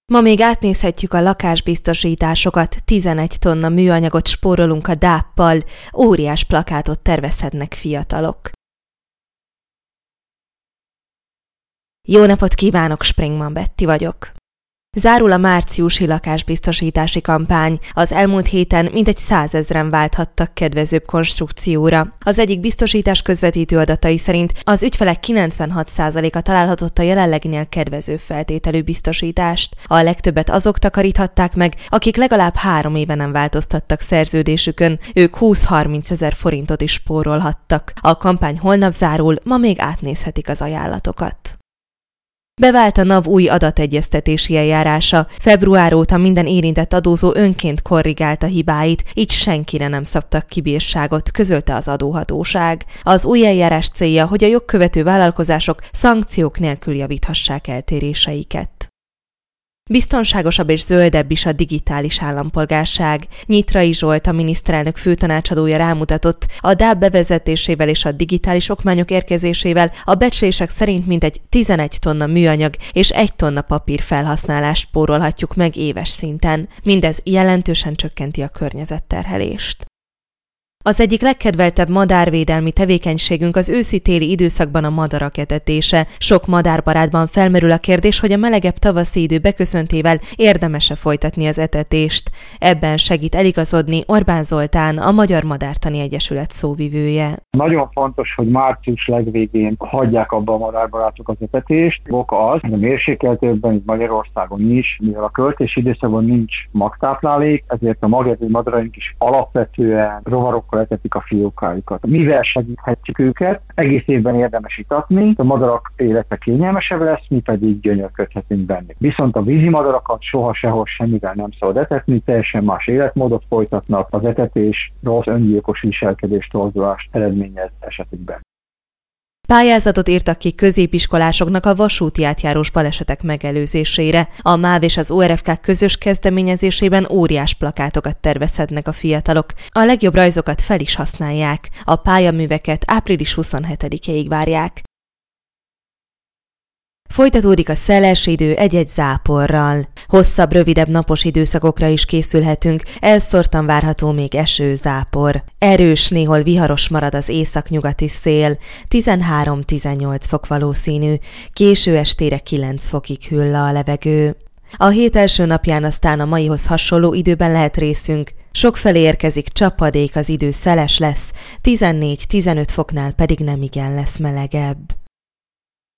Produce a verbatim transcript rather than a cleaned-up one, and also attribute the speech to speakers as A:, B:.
A: Ma még átnézhetjük a lakásbiztosításokat, tizenegy tonna műanyagot spórolunk a dáppal, óriás plakátot tervezhetnek fiatalok. Jó napot kívánok, Springman Betty vagyok. Zárul a márciusi lakásbiztosítási kampány. Az elmúlt héten mintegy százezren válthattak kedvezőbb konstrukcióra. Az egyik biztosítás közvetítő adatai szerint az ügyfelek kilencvenhat százaléka találhatott a jelenleginél kedvező feltételű biztosítást. A legtöbbet azok takaríthatták meg, akik legalább három éve nem változtattak szerződésükön. Ők húsz-harminc ezer forintot is spórolhattak. A kampány holnap zárul, ma még átnézhetik az ajánlatokat. Bevált a NAV új adategyeztetési eljárása. Február óta minden érintett adózó önként korrigálta hibáit, így senkire nem szabtak ki bírságot, közölte az adóhatóság. Az új eljárás célja, hogy a jogkövető vállalkozások szankciók nélkül javíthassák eltéréseiket. Biztonságosabb és zöldebb is a digitális állampolgárság. Nyitrai Zsolt, a miniszterelnök főtanácsadója rámutatott, a dáb bevezetésével és a digitális okmányok érkezésével a becslések szerint mintegy tizenegy tonna műanyag és egy tonna papír felhasználást spórolhatjuk meg éves szinten. Mindez jelentősen csökkenti a környezetterhelést. Az egyik legkedveltebb madárvédelmi tevékenységünk az őszi-téli időszakban a madarak etetése. Sok madárbarátban felmerül a kérdés, hogy a melegebb tavaszi idő beköszöntével érdemes-e folytatni az etetést. Ebben segít eligazodni Orbán Zoltán, a Magyar Madártani Egyesület szóvivője.
B: Nagyon fontos, hogy március legvégén hagyják abba a madárbarátok az etetést. Oka az, hogy a mérsékeltőbben, itt Magyarországon is, mivel a költési időszakban nincs magtáplálék, ezért a magevő madaraink is alapvetően rovarokkal etetik a fiókájukat. Mivel segíthetjük őket? Egész évben érdemes itatni, a madarak élete kényelmesebb lesz, mi pedig gyönyörködhetünk bennük. Viszont a vízi madarakat soha sehol semmivel nem szabad etetni, teljesen más életmódot folytatnak, az etetés rossz öngyilkos viselkedést, torzulást eredményez esetükben.
A: Pályázatot írtak ki középiskolásoknak a vasúti átjárós balesetek megelőzésére. A MÁV és az o er ef ká közös kezdeményezésében óriás plakátokat tervezhetnek a fiatalok. A legjobb rajzokat fel is használják. A pályaműveket április huszonhetedikéig várják. Folytatódik a szeles idő egy-egy záporral. Hosszabb, rövidebb napos időszakokra is készülhetünk, elszórtan várható még eső, zápor. Erős, néhol viharos marad az északnyugati szél, tizenhárom-tizennyolc fok valószínű, késő estére kilenc fokig hűl le a levegő. A hét első napján aztán a maihoz hasonló időben lehet részünk, sokfelé érkezik csapadék, az idő szeles lesz, tizennégy-tizenöt foknál pedig nemigen lesz melegebb.